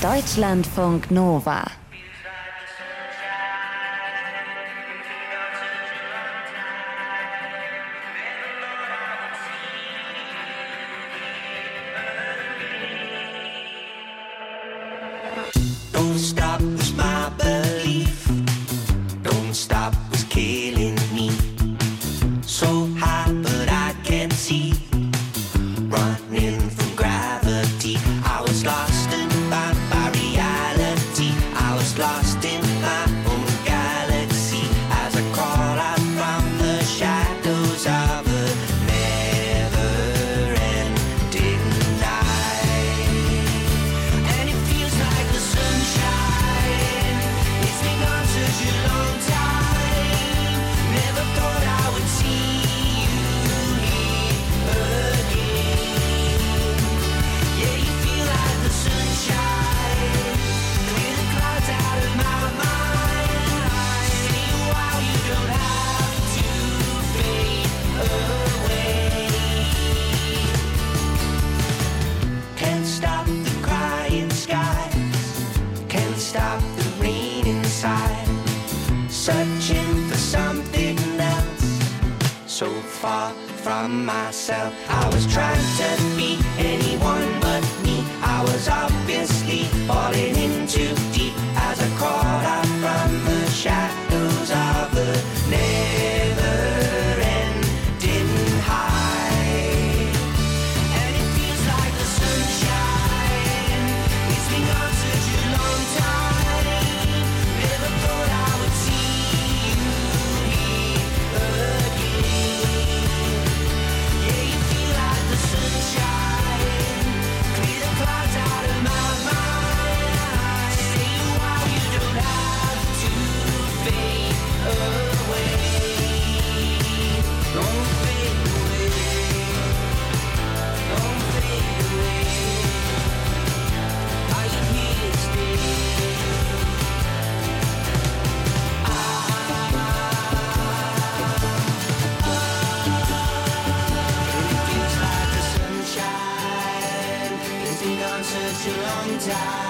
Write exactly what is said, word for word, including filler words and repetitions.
Deutschlandfunk Nova. Don't stop was my belief. Don't stop was killing me. So high but I can't see. Running from gravity. I was lost in my, my reality. I was lost in my own galaxy. As I crawl out from the shadows of a never-ending night. And it feels like the sunshine. It's been gone such a long time. Never thought I would see you here again. Yeah, you feel like the sunshine. Clear the clouds out of my mind. See you while you don't have to fade away. Can't stop the crying skies. Can't stop the rain inside. Searching for something else. So far from myself. I was trying to be anyone but me. I was obviously falling in too deep. As I crawled out from the shadows of a never-ending high. And it feels like the sunshine. It's been gone such a long time. Never thought I would see you here again. Yeah, you feel like the sunshine. Clear the clouds out of my mind. Say you while you don't have to fade away. Don't fade away. Don't fade away. Are you here to stay? It feels like the sunshine. It's been gone such a long time.